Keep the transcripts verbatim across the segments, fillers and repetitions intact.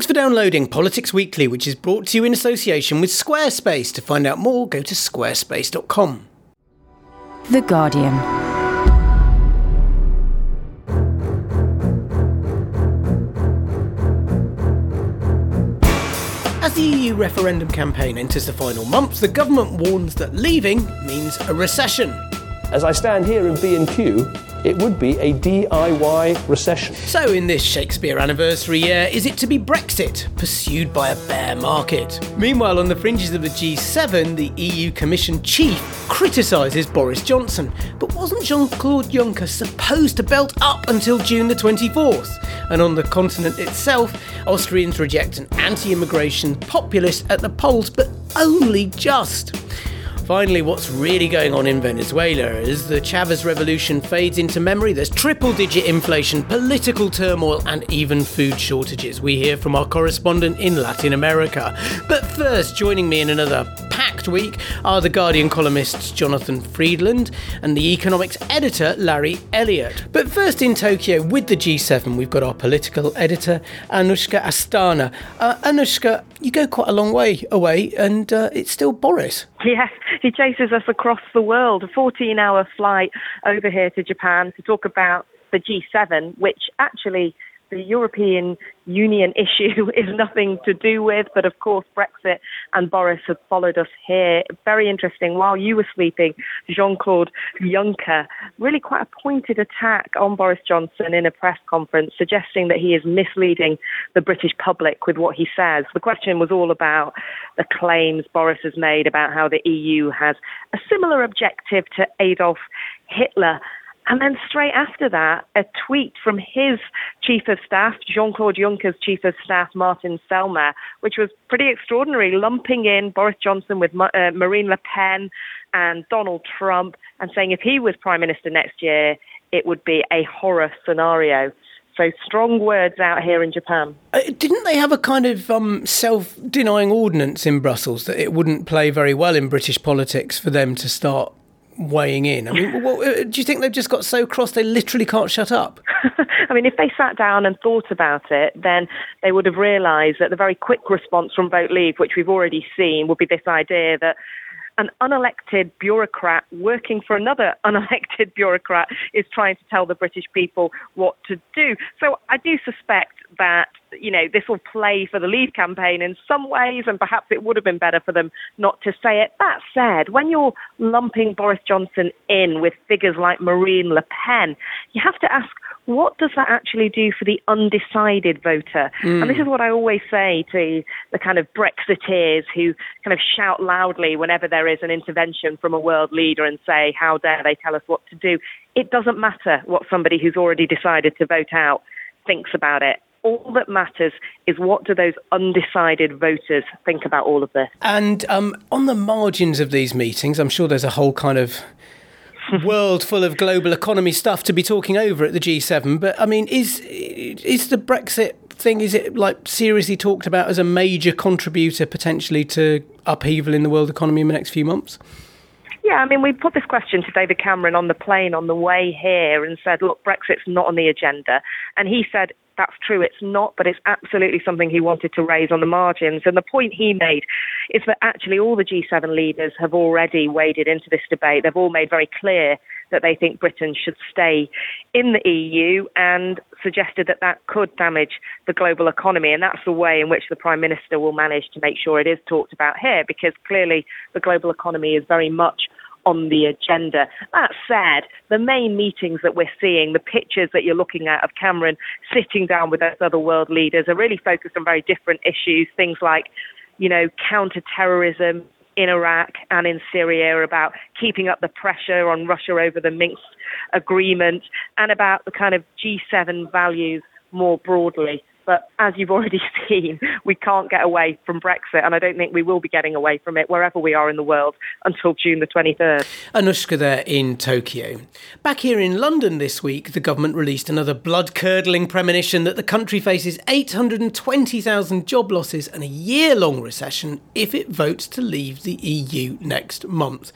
for downloading Politics Weekly, which is brought to you in association with Squarespace. To find out more, go to squarespace dot com. The Guardian. As the E U referendum campaign enters the final months, the government warns that leaving means a recession. As I stand here in B and Q, it would be a D I Y recession. So in this Shakespeare anniversary year, is it to be Brexit, pursued by a bear market? Meanwhile, on the fringes of the G seven, the E U Commission chief criticises Boris Johnson. But wasn't Jean-Claude Juncker supposed to belt up until June the twenty-fourth? And on the continent itself, Austrians reject an anti-immigration populist at the polls, but only just. Finally, what's really going on in Venezuela as the Chavez revolution fades into memory? There's triple-digit inflation, political turmoil, and even food shortages. We hear from our correspondent in Latin America. But first, joining me in another packed week are The Guardian columnists Jonathan Freedland and the economics editor Larry Elliott. But first in Tokyo with the G seven, we've got our political editor Anushka Astana. Uh, Anushka, you go quite a long way away and uh, it's still Boris. Yes, he chases us across the world. A fourteen-hour flight over here to Japan to talk about the G seven, which actually the European Union issue is nothing to do with. But of course, Brexit and Boris have followed us here. Very interesting. While you were sleeping, Jean-Claude Juncker, really quite a pointed attack on Boris Johnson in a press conference, suggesting that he is misleading the British public with what he says. The question was all about the claims Boris has made about how the E U has a similar objective to Adolf Hitler. And then straight after that, a tweet from his chief of staff, Jean-Claude Juncker's chief of staff, Martin Selmayr, which was pretty extraordinary, lumping in Boris Johnson with uh, Marine Le Pen and Donald Trump and saying if he was prime minister next year, it would be a horror scenario. So strong words out here in Japan. Uh, didn't they have a kind of um, self-denying ordinance in Brussels that it wouldn't play very well in British politics for them to start weighing in? I mean, what, do you think they've just got so cross they literally can't shut up? I mean, if they sat down and thought about it, then they would have realised that the very quick response from Vote Leave, which we've already seen, would be this idea that an unelected bureaucrat working for another unelected bureaucrat is trying to tell the British people what to do. So I do suspect that, you know, this will play for the Leave campaign in some ways, and perhaps it would have been better for them not to say it. That said, when you're lumping Boris Johnson in with figures like Marine Le Pen, you have to ask, what does that actually do for the undecided voter? Mm. And this is what I always say to the kind of Brexiteers who kind of shout loudly whenever there is an intervention from a world leader and say, how dare they tell us what to do? It doesn't matter what somebody who's already decided to vote out thinks about it. All that matters is what do those undecided voters think about all of this. And um, on the margins of these meetings, I'm sure there's a whole kind of world full of global economy stuff to be talking over at the G seven. But, I mean, is is the Brexit thing, is it like seriously talked about as a major contributor potentially to upheaval in the world economy in the next few months? Yeah, I mean, we put this question to David Cameron on the plane on the way here and said, look, Brexit's not on the agenda. And he said, that's true, it's not, but it's absolutely something he wanted to raise on the margins. And the point he made is that actually all the G seven leaders have already waded into this debate. They've all made very clear that they think Britain should stay in the E U and suggested that that could damage the global economy. And that's the way in which the Prime Minister will manage to make sure it is talked about here, because clearly the global economy is very much on the agenda. That said, the main meetings that we're seeing, the pictures that you're looking at of Cameron sitting down with those other world leaders are really focused on very different issues, things like, you know, counter-terrorism in Iraq and in Syria, about keeping up the pressure on Russia over the Minsk agreement, and about the kind of G seven values more broadly. But as you've already seen, we can't get away from Brexit, and I don't think we will be getting away from it wherever we are in the world until June the twenty-third. Anushka there in Tokyo. Back here in London this week, the government released another blood-curdling premonition that the country faces eight hundred twenty thousand job losses and a year-long recession if it votes to leave the E U next month.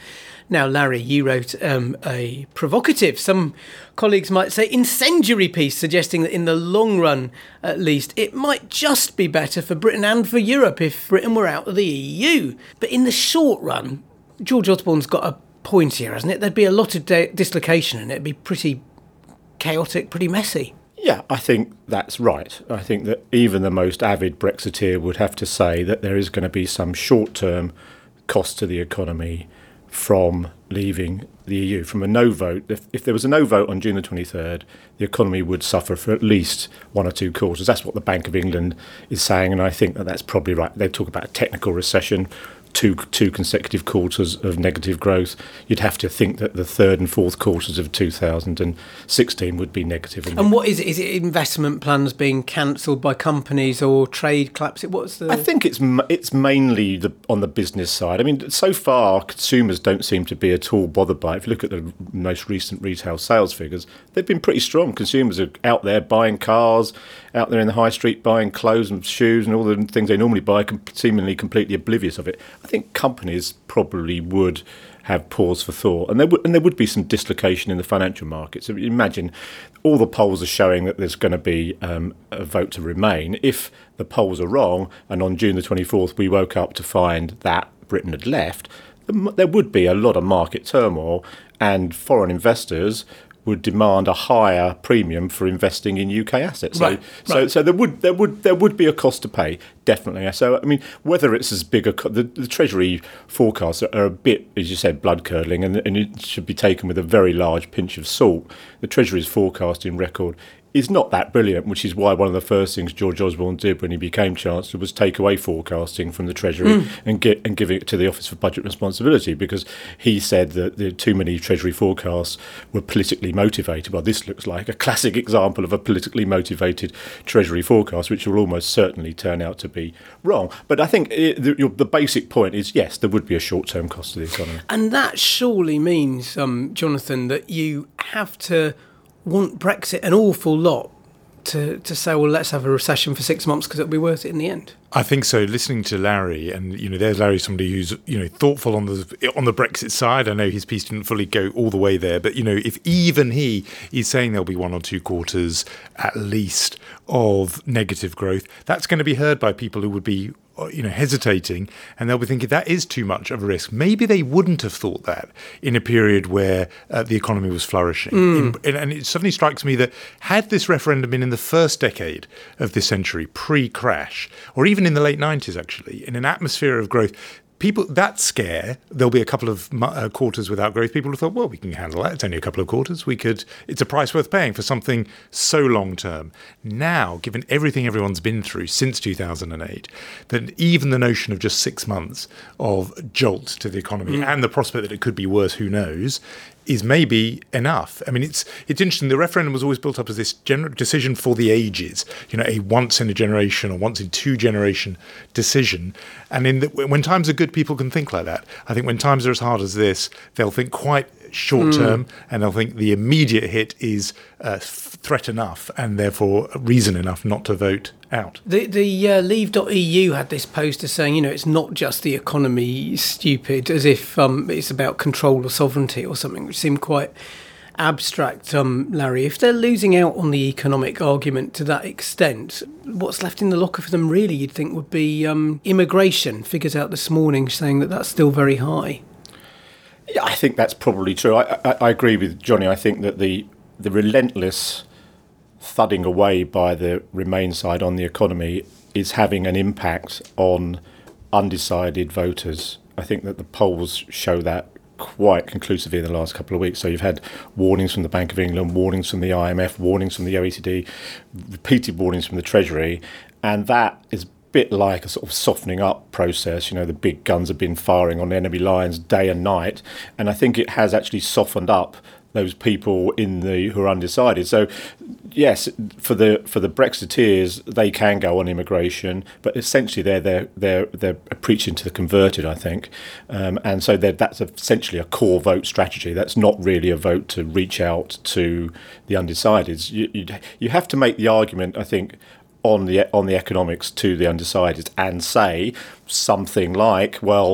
Now, Larry, you wrote um, a provocative, some colleagues might say incendiary piece suggesting that in the long run, at least, it might just be better for Britain and for Europe if Britain were out of the E U. But in the short run, George Osborne's got a point here, hasn't it? There'd be a lot of de- dislocation and it'd be pretty chaotic, pretty messy. Yeah, I think that's right. I think that even the most avid Brexiteer would have to say that there is going to be some short-term cost to the economy from leaving the E U. From a no vote, if, if there was a no vote on June the twenty-third, the economy would suffer for at least one or two quarters. That's what the Bank of England is saying, and I think that that's probably right. They talk about a technical recession, two two consecutive quarters of negative growth. You'd have to think that the third and fourth quarters of two thousand sixteen would be negative. And what is it? Is it investment plans being cancelled by companies or trade collapsing? What's the? I think it's it's mainly the, on the business side. I mean, so far consumers don't seem to be at all bothered by it. If you look at the most recent retail sales figures, they've been pretty strong. Consumers are out there buying cars, out there in the high street buying clothes and shoes and all the things they normally buy, seemingly completely oblivious of it. I think companies probably would have pause for thought, and there would and there would be some dislocation in the financial markets. So imagine all the polls are showing that there's going to be um, a vote to remain. If the polls are wrong, and on June the twenty-fourth we woke up to find that Britain had left, there would be a lot of market turmoil, and foreign investors would demand a higher premium for investing in U K assets. So, right, so, right. so there would there would there would be a cost to pay, definitely. So, I mean, whether it's as big a co- the, the Treasury forecasts are, are a bit, as you said, blood curdling, and, and it should be taken with a very large pinch of salt. The Treasury's forecasting record is not that brilliant, which is why one of the first things George Osborne did when he became Chancellor was take away forecasting from the Treasury mm. and get and give it to the Office for Budget Responsibility, because he said that the too many Treasury forecasts were politically motivated. Well, this looks like a classic example of a politically motivated Treasury forecast, which will almost certainly turn out to be wrong. But I think it, the, your, the basic point is, yes, there would be a short-term cost to the economy. And that surely means, um, Jonathan, that you have to want Brexit an awful lot to, to say, well, let's have a recession for six months because it'll be worth it in the end. I think so. Listening to Larry, and you know, there's Larry, somebody who's you know thoughtful on the on the Brexit side. I know his piece didn't fully go all the way there, but you know, if even he is saying there'll be one or two quarters at least of negative growth, that's going to be heard by people who would be you know hesitating, and they'll be thinking that is too much of a risk. Maybe they wouldn't have thought that in a period where uh, the economy was flourishing. Mm. In, and it suddenly strikes me that had this referendum been in the first decade of this century, pre-crash, or even in the late nineties, actually, in an atmosphere of growth, people, that scare, there'll be a couple of uh, quarters without growth. People have thought, well, we can handle that. It's only a couple of quarters. We could, it's a price worth paying for something so long term. Now, given everything everyone's been through since two thousand eight, that even the notion of just six months of jolt to the economy mm. and the prospect that it could be worse, who knows, is maybe enough. I mean, it's it's interesting. The referendum was always built up as this gener- decision for the ages, you know, a once in a generation or once in two generation decision. And in the, when times are good, people can think like that. I think when times are as hard as this, they'll think quite short term, mm. and they'll think the immediate hit is uh, threat enough, and therefore reason enough not to vote out. The the uh, Leave dot E U had this poster saying, you know, it's not just the economy stupid, as if um, it's about control or sovereignty or something, which seemed quite abstract. Um, Larry, if they're losing out on the economic argument to that extent, what's left in the locker for them really, you'd think, would be um, immigration. Figures out this morning saying that that's still very high. Yeah, I think that's probably true. I, I, I agree with Johnny. I think that the the relentless thudding away by the Remain side on the economy is having an impact on undecided voters. I think that the polls show that quite conclusively in the last couple of weeks. So you've had warnings from the Bank of England, warnings from the I M F, warnings from the O E C D, repeated warnings from the Treasury, and that is bit like a sort of softening up process. You know, the big guns have been firing on enemy lines day and night, and I think it has actually softened up those people in the who are undecided. So yes, for the for the Brexiteers, they can go on immigration, but essentially they're they're they're they're preaching to the converted, I think, um, and so that's essentially a core vote strategy. That's not really a vote to reach out to the undecideds. You you, you have to make the argument, I think, on the on the economics to the undecided and say something like, well,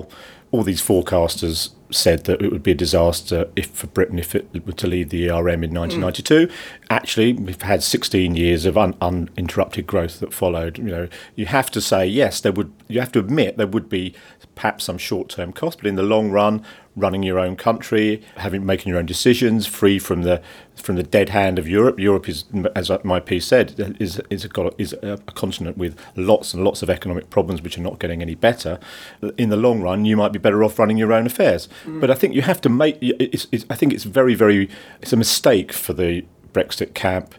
all these forecasters said that it would be a disaster if for Britain if it were to leave the E R M in nineteen ninety-two. Mm. Actually, we've had sixteen years of un- uninterrupted growth that followed. You know, you have to say yes. There would. You have to admit there would be perhaps some short-term cost, but in the long run, running your own country, having making your own decisions, free from the from the dead hand of Europe. Europe is, as my piece said, is is a, is a continent with lots and lots of economic problems which are not getting any better. In the long run, you might be better off running your own affairs. Mm. But I think you have to make. It's, it's, I think it's very, very. It's a mistake for the Brexit camp.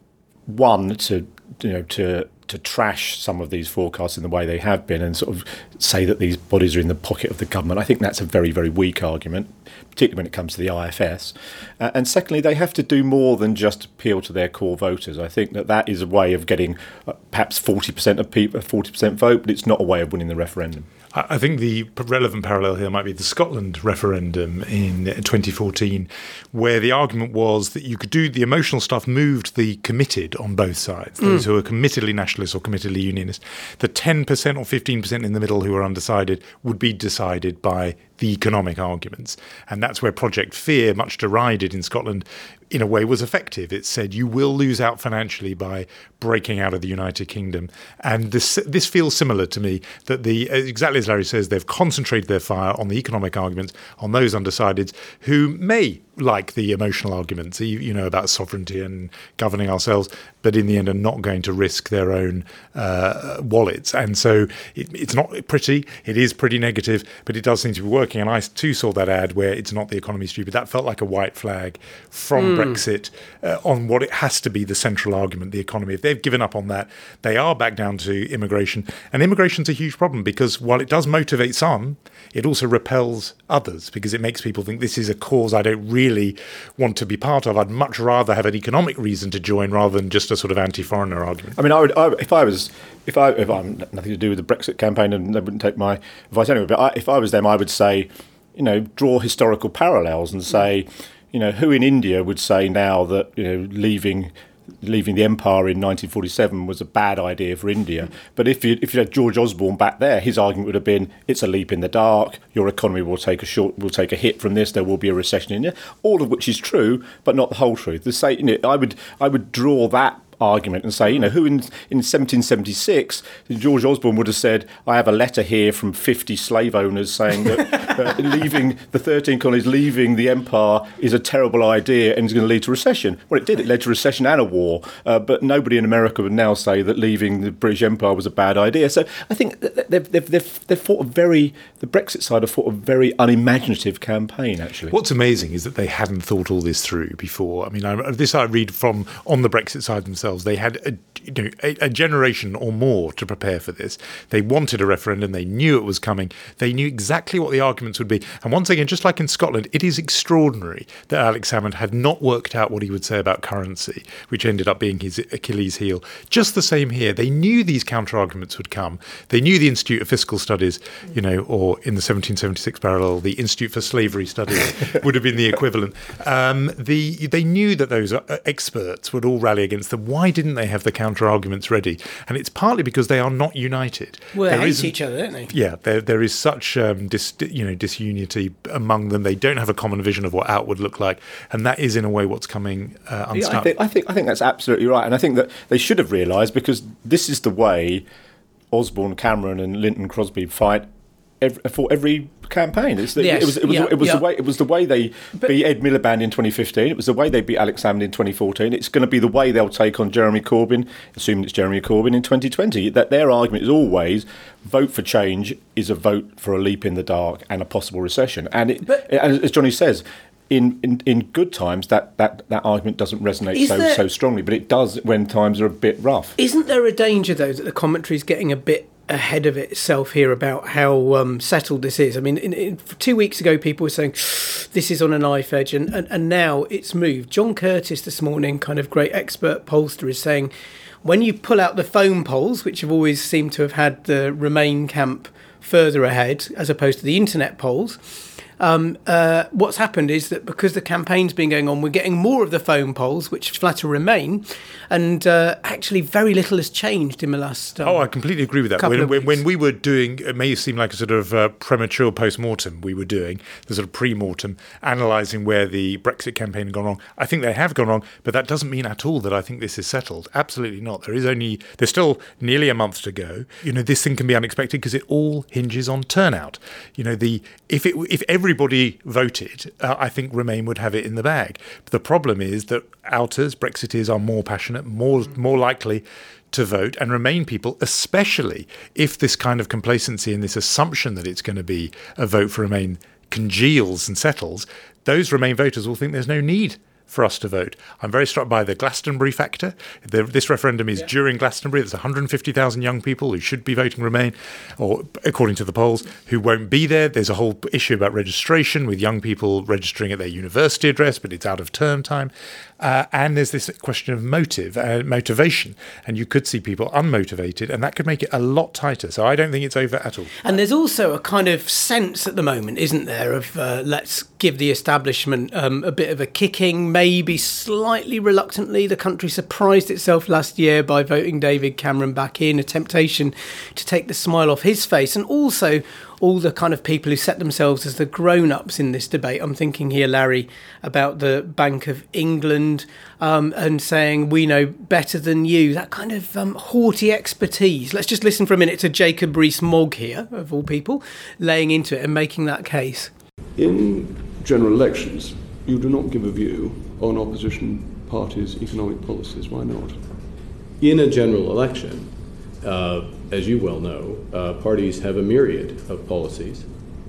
One to you know to. to trash some of these forecasts in the way they have been and sort of say that these bodies are in the pocket of the government. I think that's a very, very weak argument, particularly when it comes to the I F S. Uh, and secondly, they have to do more than just appeal to their core voters. I think that that is a way of getting uh, perhaps forty percent of people, forty percent vote, but it's not a way of winning the referendum. I think the relevant parallel here might be the Scotland referendum in twenty fourteen, where the argument was that you could do the emotional stuff, moved the committed on both sides, those mm. who are committedly nationalist or committedly unionist. The ten percent or fifteen percent in the middle who are undecided would be decided by the economic arguments. And that's where Project Fear, much derided in Scotland, in a way was effective. It said you will lose out financially by breaking out of the United Kingdom. And this this feels similar to me, that the exactly as Larry says, they've concentrated their fire on the economic arguments, on those undecideds who may like the emotional arguments, you, you know, about sovereignty and governing ourselves, but in the end are not going to risk their own uh, wallets. And so it, it's not pretty, it is pretty negative, but it does seem to be working. And I too saw that ad where it's not the economy stupid. That felt like a white flag from mm. Brexit uh, on what it has to be the central argument, the economy. If they've given up on that, they are back down to immigration. And immigration's a huge problem because while it does motivate some, it also repels others because it makes people think this is a cause I don't really want to be part of. I'd much rather have an economic reason to join rather than just a sort of anti-foreigner argument. I mean, I would, I, if I was, if I, if I'm nothing to do with the Brexit campaign, and they wouldn't take my advice anyway. But I, if I was them, I would say, you know, draw historical parallels and say, you know, who in India would say now that you know leaving. leaving the empire in nineteen forty-seven was a bad idea for India. But if you if you had George Osborne back there, his argument would have been it's a leap in the dark, your economy will take a short will take a hit from this, there will be a recession in India, all of which is true, but not the whole truth. The say, you know, I would I would draw that argument and say, you know, who in in seventeen seventy-six, George Osborne would have said, I have a letter here from fifty slave owners saying that uh, leaving the thirteen colonies, leaving the empire is a terrible idea and is going to lead to recession. Well, it did. It led to recession and a war. Uh, but nobody in America would now say that leaving the British Empire was a bad idea. So I think they've, they've, they've, they've fought a very, the Brexit side have fought a very unimaginative campaign, actually. What's amazing is that they hadn't thought all this through before. I mean, I, this I read from on the Brexit side themselves. They had a, you know, a, a generation or more to prepare for this. They wanted a referendum. They knew it was coming. They knew exactly what the arguments would be. And once again, just like in Scotland, it is extraordinary that Alex Salmond had not worked out what he would say about currency, which ended up being his Achilles heel. Just the same here. They knew these counter-arguments would come. They knew the Institute of Fiscal Studies, you know, or in the seventeen seventy-six parallel, the Institute for Slavery Studies would have been the equivalent. Um, the They knew that those experts would all rally against them. Why didn't they have the counter-arguments ready? And it's partly because they are not united. Well, they there hate each other, don't they? Yeah, there there is such um, dis, you know disunity among them. They don't have a common vision of what out would look like, and that is in a way what's coming uh, unstuck. Yeah, I, think, I think I think that's absolutely right, and I think that they should have realised, because this is the way Osborne, Cameron, and Linton Crosby fight every, for every campaign. It's the, yes, it was it was, yeah, it was yeah. the way it was the way they but, beat Ed Miliband in twenty fifteen. It was the way they beat Alex Salmond in twenty fourteen. It's going to be the way they'll take on Jeremy Corbyn, assuming it's Jeremy Corbyn in twenty twenty. That their argument is always vote for change is a vote for a leap in the dark and a possible recession. And it, but, as Johnny says, In, in, in good times, that, that, that argument doesn't resonate so there, so strongly, but it does when times are a bit rough. Isn't there a danger, though, that the commentary is getting a bit ahead of itself here about how um, settled this is? I mean, in, in, two weeks ago, people were saying this is on a knife edge, and, and, and now it's moved. John Curtis this morning, kind of great expert pollster, is saying when you pull out the phone polls, which have always seemed to have had the Remain camp further ahead, as opposed to the internet polls, Um, uh, what's happened is that because the campaign's been going on, we're getting more of the phone polls, which flatter Remain, and uh, actually very little has changed in the last. Um, oh, I completely agree with that. When, when, when we were doing, it may seem like a sort of uh, premature post-mortem. We were doing the sort of pre-mortem, analysing where the Brexit campaign had gone wrong. I think they have gone wrong, but that doesn't mean at all that I think this is settled. Absolutely not. There is only there's still nearly a month to go. You know, this thing can be unexpected because it all hinges on turnout. You know, the if it if everybody voted, uh, I think Remain would have it in the bag. But the problem is that outers, Brexiteers, are more passionate, more more likely to vote, and Remain people, especially if this kind of complacency and this assumption that it's going to be a vote for Remain congeals and settles, those Remain voters will think there's no need for us to vote. I'm very struck by the Glastonbury factor. The, this referendum is yeah. during Glastonbury. There's one hundred fifty thousand young people who should be voting Remain, or according to the polls, who won't be there. There's a whole issue about registration, with young people registering at their university address, but it's out of term time. Uh, and there's this question of motive, uh, motivation. And you could see people unmotivated, and that could make it a lot tighter. So I don't think it's over at all. And there's also a kind of sense at the moment, isn't there, of uh, let's give the establishment um, a bit of a kicking, maybe slightly reluctantly. The country surprised itself last year by voting David Cameron back in, a temptation to take the smile off his face. And also all the kind of people who set themselves as the grown-ups in this debate. I'm thinking here, Larry, about the Bank of England um, and saying, we know better than you, that kind of um, haughty expertise. Let's just listen for a minute to Jacob Rees-Mogg here, of all people, laying into it and making that case. In general elections, you do not give a view on opposition parties' economic policies. Why not? In a general election, uh, as you well know, uh, parties have a myriad of policies.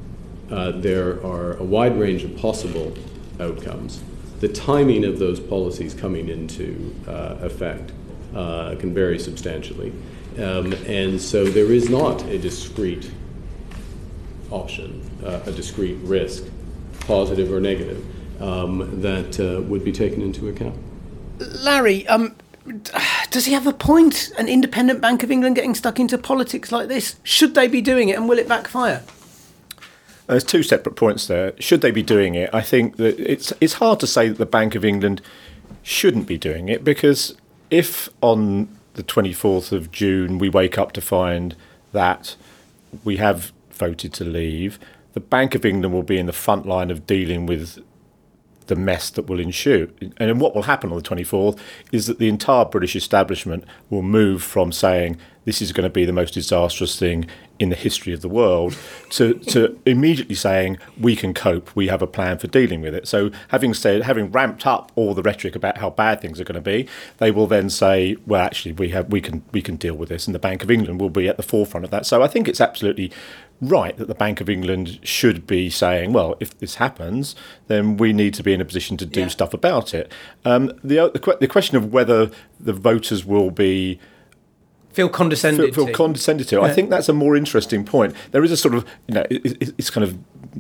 Uh, there are a wide range of possible outcomes. The timing of those policies coming into uh, effect uh, can vary substantially. Um, and so there is not a discrete option, uh, a discrete risk, positive or negative, um, that uh, would be taken into account. Larry, um, does he have a point? An independent Bank of England getting stuck into politics like this? Should they be doing it, and will it backfire? There's two separate points there. Should they be doing it? I think that it's it's hard to say that the Bank of England shouldn't be doing it, because if on the twenty-fourth of June we wake up to find that we have voted to leave, the Bank of England will be in the front line of dealing with the mess that will ensue. And what will happen on the twenty-fourth is that the entire British establishment will move from saying this is going to be the most disastrous thing in the history of the world to, to immediately saying we can cope, we have a plan for dealing with it. So having said, having ramped up all the rhetoric about how bad things are going to be, they will then say, well, actually, we have we can we can deal with this, and the Bank of England will be at the forefront of that. So I think it's absolutely right that the Bank of England should be saying, well, if this happens, then we need to be in a position to do yeah. stuff about it. Um, the, the the question of whether the voters will be feel condescended feel, feel to. condescended to. Yeah. I think that's a more interesting point. There is a sort of, you know, it, it's kind of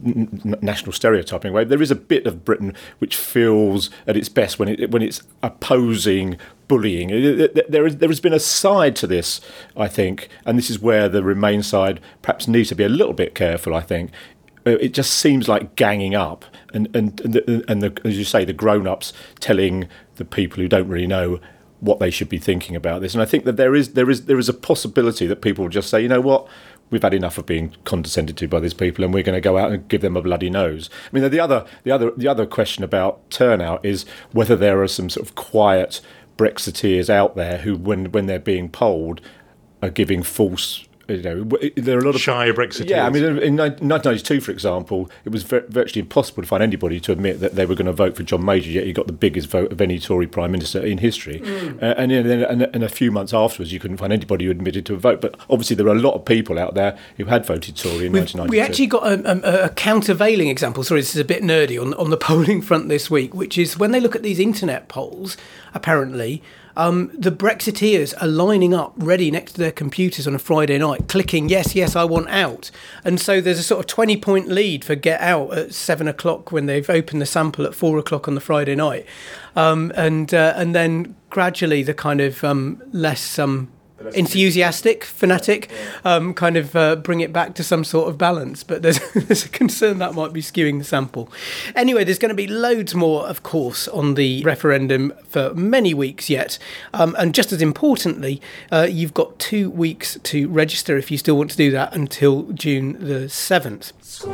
n- national stereotyping way. There is a bit of Britain which feels at its best when it when it's opposing bullying. There is, there has been a side to this, I think, and this is where the Remain side perhaps needs to be a little bit careful, I think. It just seems like ganging up, and and and, the, and the, as you say, the grown-ups telling the people who don't really know what they should be thinking about this. And I think that there is there is there is a possibility that people will just say, you know what, we've had enough of being condescended to by these people, and we're going to go out and give them a bloody nose. I mean, the other the other the other question about turnout is whether there are some sort of quiet Brexiteers out there who, when when they're being polled, are giving false. You know, there are a lot of shy Brexiteers. Yeah, I mean, in nineteen ninety-two, for example, it was virtually impossible to find anybody to admit that they were going to vote for John Major. Yet he got the biggest vote of any Tory Prime Minister in history. Mm. Uh, and then, and, and a few months afterwards, you couldn't find anybody who admitted to a vote. But obviously, there are a lot of people out there who had voted Tory in We've, nineteen ninety-two. We actually got a, a, a countervailing example. Sorry, this is a bit nerdy on on the polling front this week, which is when they look at these internet polls. Apparently, Um, the Brexiteers are lining up ready next to their computers on a Friday night, clicking, yes, yes, I want out. And so there's a sort of twenty-point lead for get out at seven o'clock when they've opened the sample at four o'clock on the Friday night. Um, and uh, and then gradually the kind of um, less um, enthusiastic, fanatic, um, kind of uh, bring it back to some sort of balance. But there's, there's a concern that might be skewing the sample. Anyway, there's going to be loads more, of course, on the referendum for many weeks yet. Um, and just as importantly, uh, you've got two weeks to register if you still want to do that until June the seventh.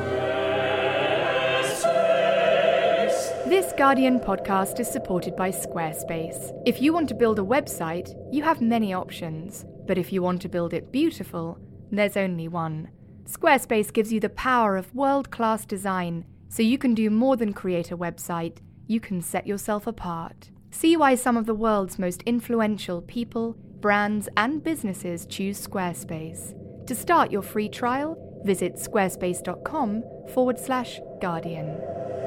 This Guardian podcast is supported by Squarespace. If you want to build a website, you have many options. But if you want to build it beautiful, there's only one. Squarespace gives you the power of world-class design, so you can do more than create a website, you can set yourself apart. See why some of the world's most influential people, brands, and businesses choose Squarespace. To start your free trial, visit squarespace.com forward slash Guardian.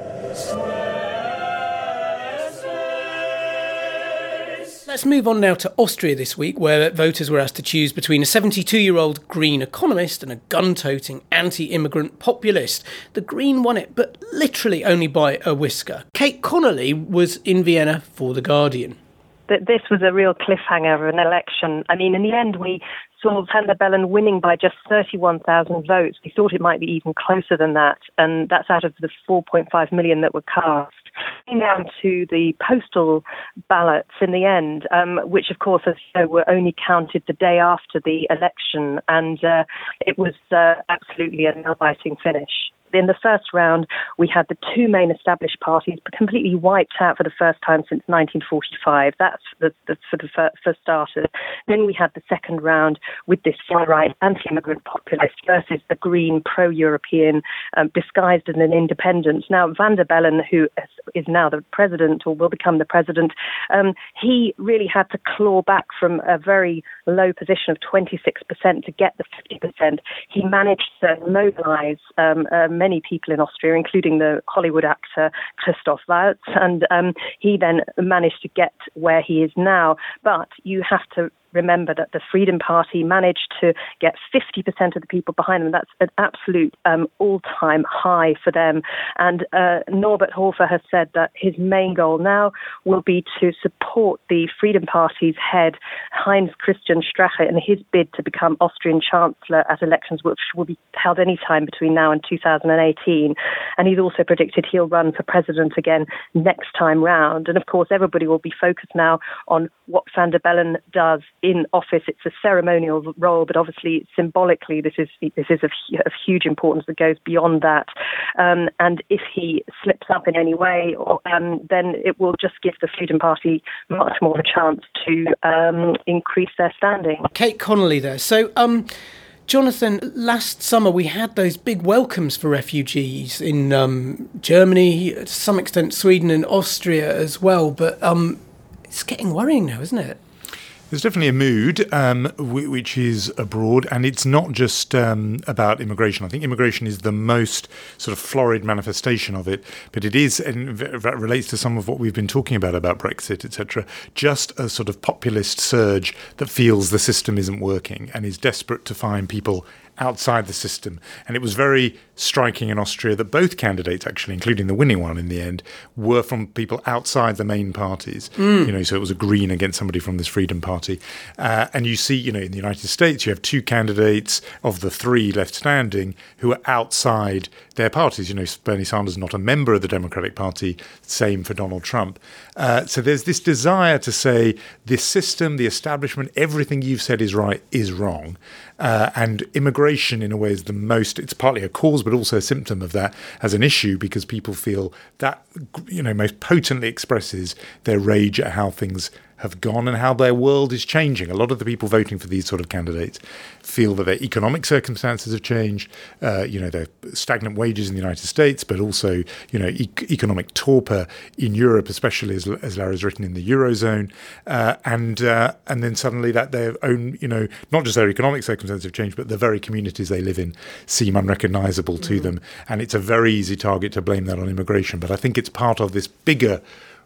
Let's move on now to Austria this week, where voters were asked to choose between a seventy-two-year-old Green economist and a gun-toting anti-immigrant populist. The Green won it, but literally only by a whisker. Kate Connolly was in Vienna for The Guardian. This was a real cliffhanger of an election. I mean, in the end, we saw Van der Bellen winning by just thirty-one thousand votes. We thought it might be even closer than that, and that's out of the four point five million that were cast. Down to the postal ballots in the end, um, which of course, as you know, were only counted the day after the election, and uh, it was uh, absolutely a nail-biting finish. In the first round, we had the two main established parties completely wiped out for the first time since nineteen forty-five. That's the, the, for, the, for starters. Then we had the second round with this far-right anti-immigrant populist versus the Green pro-European um, disguised as an independent. Now, Van der Bellen, who is now the president or will become the president, um, he really had to claw back from a very low position of twenty-six percent to get the fifty percent. He managed to mobilize um, um, many people in Austria, including the Hollywood actor Christoph Waltz, and um, he then managed to get where he is now. But you have to remember that the Freedom Party managed to get fifty percent of the people behind them. That's an absolute um, all-time high for them. And uh, Norbert Hofer has said that his main goal now will be to support the Freedom Party's head, Heinz Christian Strache, in his bid to become Austrian Chancellor at elections, which will be held any time between now and two thousand eighteen. And he's also predicted he'll run for president again next time round. And of course, everybody will be focused now on what Van der Bellen does in office. It's a ceremonial role, but obviously symbolically this is this is of, of huge importance that goes beyond that. Um, and if he slips up in any way, or, um, then it will just give the Freedom Party much more of a chance to um, increase their standing. Kate Connolly there. So, um, Jonathan, last summer we had those big welcomes for refugees in um, Germany, to some extent Sweden and Austria as well, but um, it's getting worrying now, isn't it? There's definitely a mood um, w- which is abroad, and it's not just um, about immigration. I think immigration is the most sort of florid manifestation of it, but it is, and that relates to some of what we've been talking about, about Brexit, et cetera, just a sort of populist surge that feels the system isn't working and is desperate to find people outside the system. And it was very striking in Austria that both candidates, actually, including the winning one in the end, were from people outside the main parties. Mm. You know, so it was a Green against somebody from this Freedom Party. Uh, and you see, you know, in the United States, you have two candidates of the three left standing who are outside their parties. You know, Bernie Sanders is not a member of the Democratic Party, same for Donald Trump. Uh, so there's this desire to say this system, the establishment, everything you've said is right, is wrong. Uh, and immigration, in a way, is the most, it's partly a cause, but also a symptom of that as an issue, because people feel that, you know, most potently expresses their rage at how things have gone and how their world is changing. A lot of the people voting for these sort of candidates feel that their economic circumstances have changed, uh, you know, their stagnant wages in the United States, but also, you know, e- economic torpor in Europe, especially as, as Larry's written, in the Eurozone. Uh, and uh, and then suddenly that their own, you know, not just their economic circumstances have changed, but the very communities they live in seem unrecognisable to mm. them. And it's a very easy target to blame that on immigration. But I think it's part of this bigger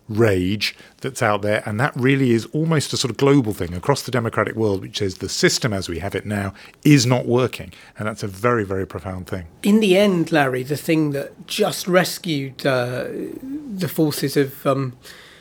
rage that's out there, and that really is almost a sort of global thing across the democratic world, which says the system as we have it now is not working, and that's a very, very profound thing. In the end, Larry, the thing that just rescued uh, the forces of um,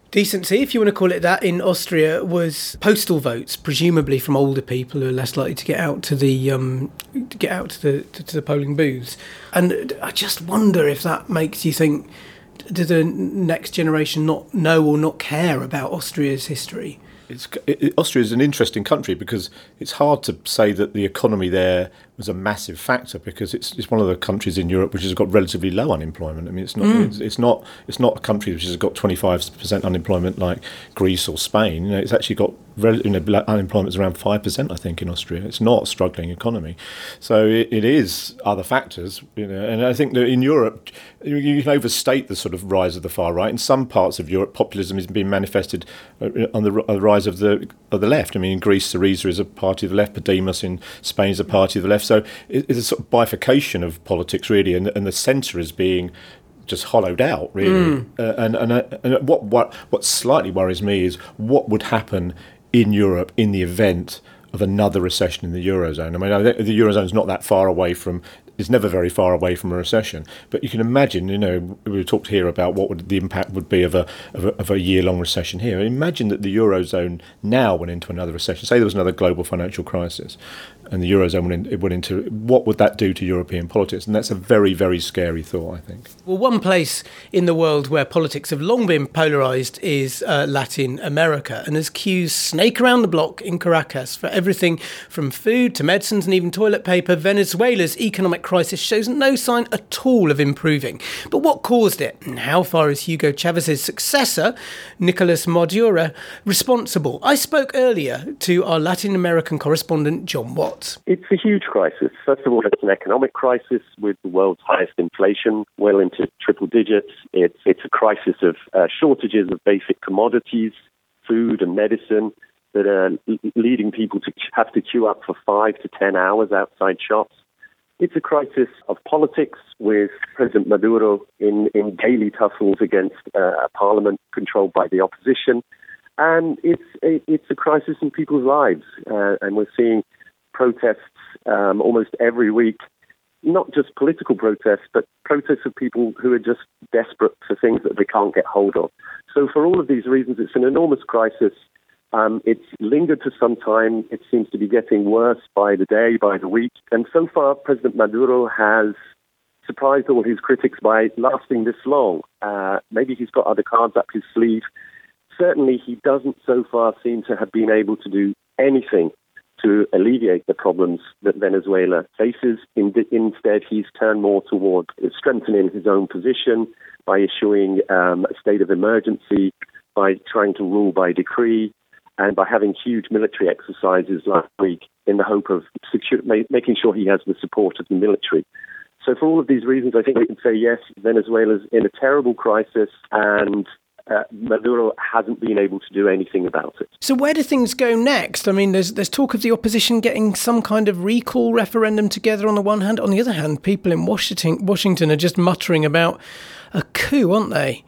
Decency, if you want to call it that, in Austria was postal votes, presumably from older people who are less likely to get out to the um, to get out to the to, to the polling booths. And I just wonder if that makes you think, do the next generation not know or not care about Austria's history? It's, it, Austria is an interesting country because it's hard to say that the economy there was a massive factor, because it's it's one of the countries in Europe which has got relatively low unemployment. I mean, it's not mm. it's, it's not it's not a country which has got twenty-five percent unemployment like Greece or Spain. You know, it's actually got rel- you know, unemployment is around five percent, I think, in Austria. It's not a struggling economy, so it, it is other factors. You know, and I think that in Europe you, you can overstate the sort of rise of the far right. In some parts of Europe, populism is being manifested on the, on the rise of the of the left. I mean, in Greece, Syriza is a party of the left. Podemos in Spain is a party of the left. So it's a sort of bifurcation of politics, really, and, and the centre is being just hollowed out, really. Mm. Uh, and and, uh, and what, what what slightly worries me is what would happen in Europe in the event of another recession in the Eurozone. I mean, I think the Eurozone is not that far away from... It's never very far away from a recession, but you can imagine. You know, we talked here about what would the impact would be of a of a, of a year-long recession here. Imagine that the eurozone now went into another recession. Say there was another global financial crisis, and the eurozone went, in, it went into. What would that do to European politics? And that's a very, very scary thought, I think. Well, one place in the world where politics have long been polarised is uh, Latin America, and as queues snake around the block in Caracas for everything from food to medicines and even toilet paper, Venezuela's economic crisis shows no sign at all of improving. But what caused it? And how far is Hugo Chavez's successor, Nicolas Maduro, responsible? I spoke earlier to our Latin American correspondent, John Watts. It's a huge crisis. First of all, it's an economic crisis with the world's highest inflation, well into triple digits. It's, it's a crisis of uh, shortages of basic commodities, food and medicine, that are leading people to have to queue up for five to ten hours outside shops. It's a crisis of politics, with President Maduro in, in daily tussles against uh, a parliament controlled by the opposition. And it's a, it's a crisis in people's lives. Uh, and we're seeing protests um, almost every week, not just political protests, but protests of people who are just desperate for things that they can't get hold of. So for all of these reasons, it's an enormous crisis. Um, it's lingered for some time. It seems to be getting worse by the day, by the week. And so far, President Maduro has surprised all his critics by lasting this long. Uh, maybe he's got other cards up his sleeve. Certainly, he doesn't so far seem to have been able to do anything to alleviate the problems that Venezuela faces. In, instead, he's turned more toward strengthening his own position by issuing um, a state of emergency, by trying to rule by decree, and by having huge military exercises last week in the hope of secure, ma- making sure he has the support of the military. So for all of these reasons, I think we can say, yes, Venezuela's in a terrible crisis, and uh, Maduro hasn't been able to do anything about it. So where do things go next? I mean, there's there's talk of the opposition getting some kind of recall referendum together on the one hand. On the other hand, people in Washington, Washington are just muttering about a coup, aren't they?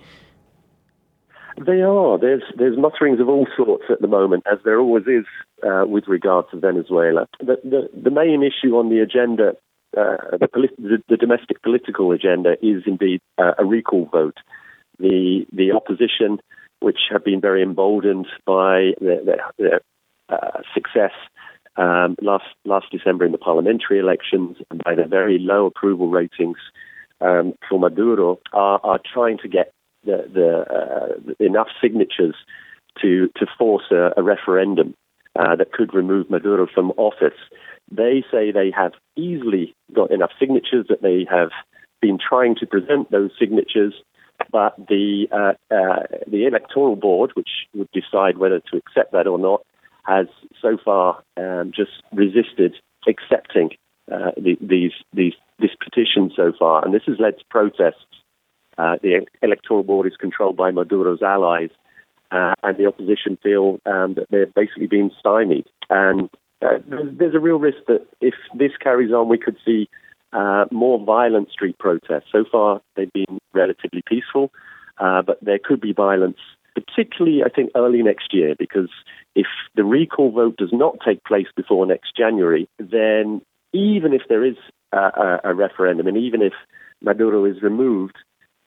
They are. There's there's mutterings of all sorts at the moment, as there always is uh, with regard to Venezuela. The, the, the main issue on the agenda, uh, the, polit- the, the domestic political agenda, is indeed uh, a recall vote. The the opposition, which have been very emboldened by their, their, their uh, success um, last last December in the parliamentary elections, and by their very low approval ratings um, for Maduro, are, are trying to get the, the uh, enough signatures to to force a, a referendum uh, that could remove Maduro from office. They say they have easily got enough signatures, that they have been trying to present those signatures, but the uh, uh, the electoral board, which would decide whether to accept that or not, has so far um, just resisted accepting uh, the, these these this petition so far, and this has led to protests. Uh, the electoral board is controlled by Maduro's allies, uh, and the opposition feel um, that they're basically being stymied. And uh, there's a real risk that if this carries on, we could see uh, more violent street protests. So far, they've been relatively peaceful, uh, but there could be violence, particularly, I think, early next year, because if the recall vote does not take place before next January, then even if there is a, a, a referendum, and even if Maduro is removed,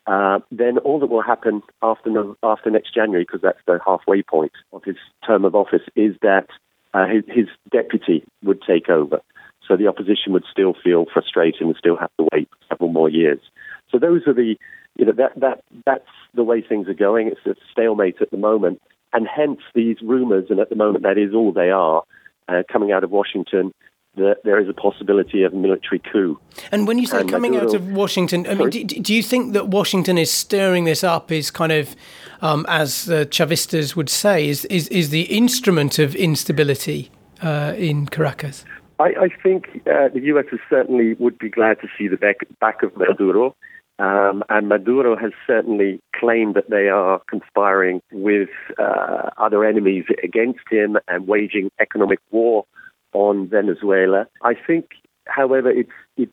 uh, then all that will happen after after next January, because that's the halfway point of his term of office, is that uh, his, his deputy would take over. So the opposition would still feel frustrated and still have to wait several more years. So those are the, you know, that that that's the way things are going. It's a stalemate at the moment, and hence these rumours, and at the moment that is all they are, uh, coming out of Washington, that there is a possibility of a military coup. And when you say and coming Maduro, out of Washington, I mean, do, do you think that Washington is stirring this up, is kind of, um, as the Chavistas would say, is, is, is the instrument of instability uh, in Caracas? I, I think uh, the U S is certainly would be glad to see the back, back of Maduro. Um, and Maduro has certainly claimed that they are conspiring with uh, other enemies against him and waging economic war on Venezuela. I think, however, it's it's.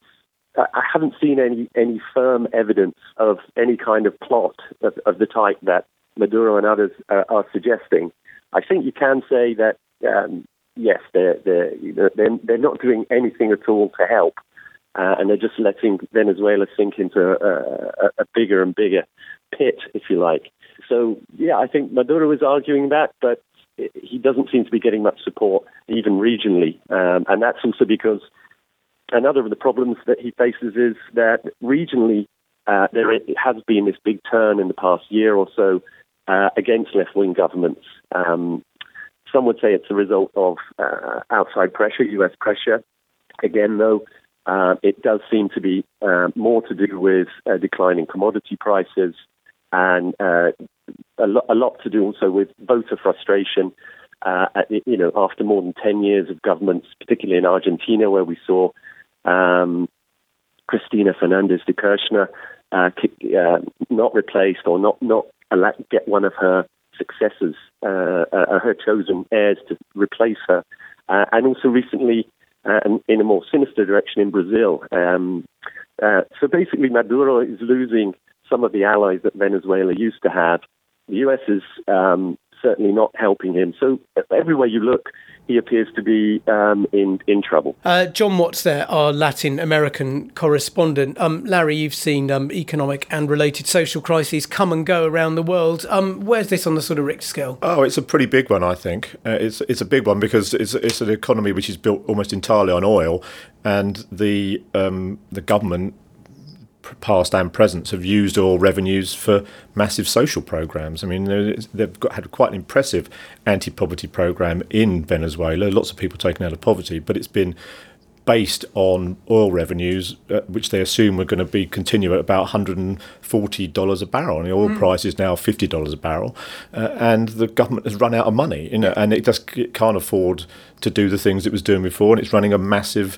I haven't seen any any firm evidence of any kind of plot of, of the type that Maduro and others uh, are suggesting. I think you can say that um, yes, they're they're, you know, they're they're not doing anything at all to help, uh, and they're just letting Venezuela sink into a, a, a bigger and bigger pit, if you like. So yeah, I think Maduro is arguing that, but he doesn't seem to be getting much support, even regionally. Um, and that's also because another of the problems that he faces is that regionally uh, there has been this big turn in the past year or so uh, against left-wing governments. Um, some would say it's a result of uh, outside pressure, U S pressure. Again, though, uh, it does seem to be uh, more to do with uh, declining commodity prices and uh, a, lo- a lot to do also with voter frustration. Uh, you know, after more than ten years of governments, particularly in Argentina, where we saw um, Cristina Fernandez de Kirchner uh, uh, not replaced or not not get one of her successors, uh, uh, her chosen heirs to replace her, uh, and also recently, uh, in a more sinister direction in Brazil. Um, uh, so basically, Maduro is losing some of the allies that Venezuela used to have. The U S is um, certainly not helping him. So everywhere you look, he appears to be um, in, in trouble. Uh, John Watts there, our Latin American correspondent. Um, Larry, you've seen um, economic and related social crises come and go around the world. Um, where's this on the sort of Richter scale? Oh, it's a pretty big one, I think. Uh, it's it's a big one because it's it's an economy which is built almost entirely on oil, and the um, the government, past and present, have used oil revenues for massive social programs. I mean, they've got, had quite an impressive anti-poverty program in Venezuela. Lots of people taken out of poverty, but it's been based on oil revenues, uh, which they assume were going to be continue at about one hundred forty dollars a barrel. And the oil mm. price is now fifty dollars a barrel, uh, and the government has run out of money, you know, and it just it can't afford to do the things it was doing before, and it's running a massive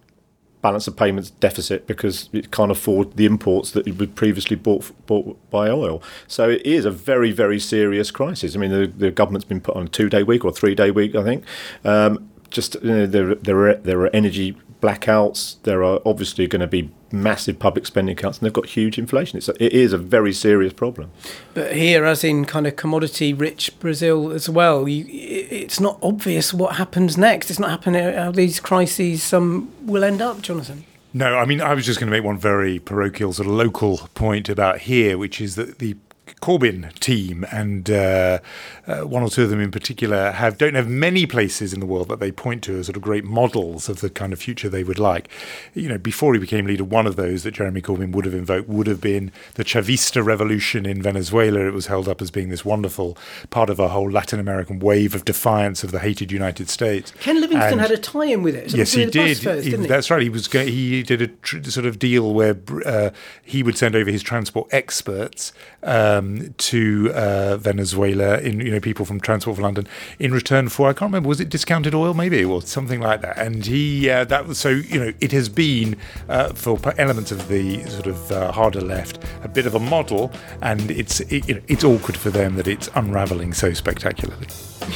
balance of payments deficit because it can't afford the imports that it was previously bought bought by oil. So it is a very, very serious crisis. I mean, the, the government's been put on a two-day week or three-day week, I think. Um, just you know, there, there are there are energy blackouts. There are obviously going to be massive public spending cuts, and they've got huge inflation. It's a, it is a very serious problem. But here, as in kind of commodity-rich Brazil as well, you, it's not obvious what happens next. It's not happening how these crises um, will end up, Jonathan. No, I mean, I was just going to make one very parochial sort of local point about here, which is that the Corbyn team, and uh, uh, one or two of them in particular, have don't have many places in the world that they point to as sort of great models of the kind of future they would like. You know, before he became leader, one of those that Jeremy Corbyn would have invoked would have been the Chavista revolution in Venezuela. It was held up as being this wonderful part of a whole Latin American wave of defiance of the hated United States. Ken Livingstone and had a tie-in with it. Yes, he did. First, he, didn't he? That's right. He was. He did a tr- sort of deal where uh, he would send over his transport experts Um, to uh, Venezuela, in you know people from Transport for London, in return for, I can't remember, was it discounted oil maybe or something like that? And he uh, that was so you know it has been uh, for elements of the sort of uh, harder left a bit of a model, and it's it, you know, it's awkward for them that it's unravelling so spectacularly.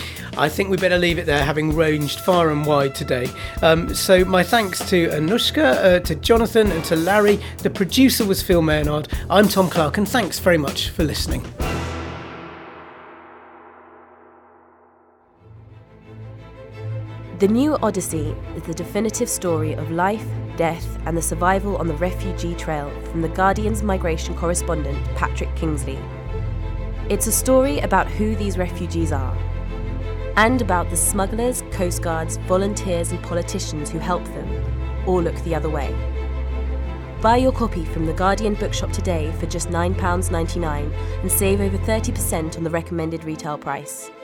I think we better leave it there, having ranged far and wide today. Um, so my thanks to Anushka, uh, to Jonathan and to Larry. The producer was Phil Maynard. I'm Tom Clark, and thanks very much for listening. The New Odyssey is the definitive story of life, death, and the survival on the refugee trail from The Guardian's migration correspondent, Patrick Kingsley. It's a story about who these refugees are, and about the smugglers, coastguards, volunteers and politicians who help them all look the other way. Buy your copy from The Guardian bookshop today for just nine pounds ninety-nine and save over thirty percent on the recommended retail price.